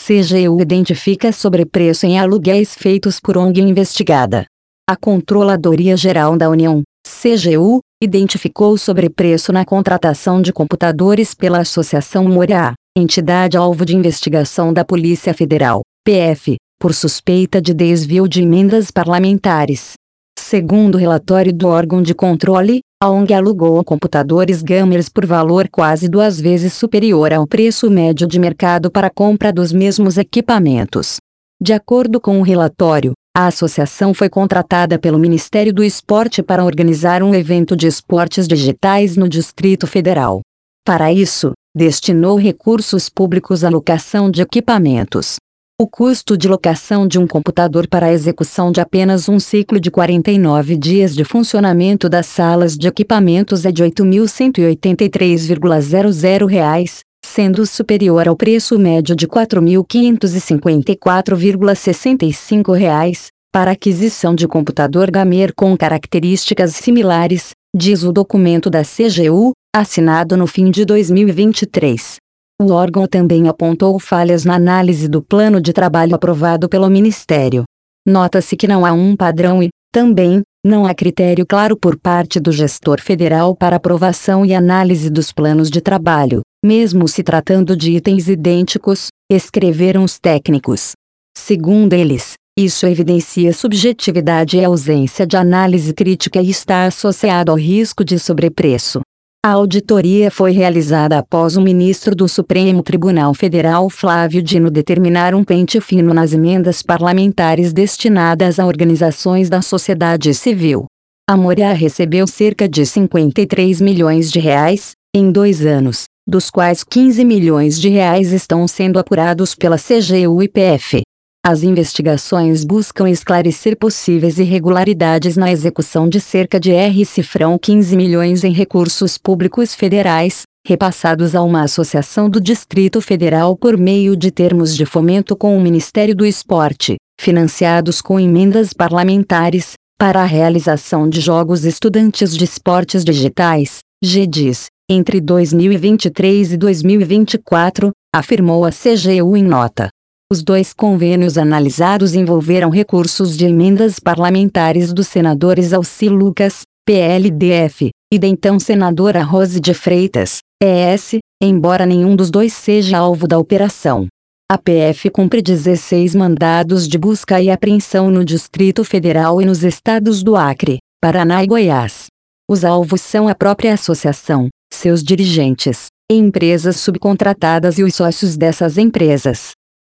CGU identifica sobrepreço em aluguéis feitos por ONG investigada. A Controladoria Geral da União, CGU, identificou sobrepreço na contratação de computadores pela Associação Moraa, entidade alvo de investigação da Polícia Federal, PF, por suspeita de desvio de emendas parlamentares. Segundo o relatório do órgão de controle, a ONG alugou computadores gamers por valor quase 2 vezes superior ao preço médio de mercado para a compra dos mesmos equipamentos. De acordo com o relatório, a associação foi contratada pelo Ministério do Esporte para organizar um evento de esportes digitais no Distrito Federal. Para isso, destinou recursos públicos à locação de equipamentos. O custo de locação de um computador para a execução de apenas um ciclo de 49 dias de funcionamento das salas de equipamentos é de R$ 8.183,00, sendo superior ao preço médio de R$ 4.554,65, para aquisição de computador gamer com características similares, diz o documento da CGU, assinado no fim de 2023. O órgão também apontou falhas na análise do plano de trabalho aprovado pelo Ministério. Nota-se que não há um padrão e, também, não há critério claro por parte do gestor federal para aprovação e análise dos planos de trabalho, mesmo se tratando de itens idênticos, escreveram os técnicos. Segundo eles, isso evidencia subjetividade e ausência de análise crítica e está associado ao risco de sobrepreço. A auditoria foi realizada após o ministro do Supremo Tribunal Federal Flávio Dino determinar um pente fino nas emendas parlamentares destinadas a organizações da sociedade civil. A Moraa recebeu cerca de R$ 53 milhões em 2 anos, dos quais R$ 15 milhões estão sendo apurados pela CGU e PF. As investigações buscam esclarecer possíveis irregularidades na execução de cerca de R$ 15 milhões em recursos públicos federais, repassados a uma associação do Distrito Federal por meio de termos de fomento com o Ministério do Esporte, financiados com emendas parlamentares, para a realização de jogos estudantis de esportes digitais, GEDIs, entre 2023 e 2024, afirmou a CGU em nota. Os 2 convênios analisados envolveram recursos de emendas parlamentares dos senadores Alci Lucas, PLDF, e da então senadora Rose de Freitas, ES, embora nenhum dos 2 seja alvo da operação. A PF cumpre 16 mandados de busca e apreensão no Distrito Federal e nos estados do Acre, Paraná e Goiás. Os alvos são a própria associação, seus dirigentes, empresas subcontratadas e os sócios dessas empresas.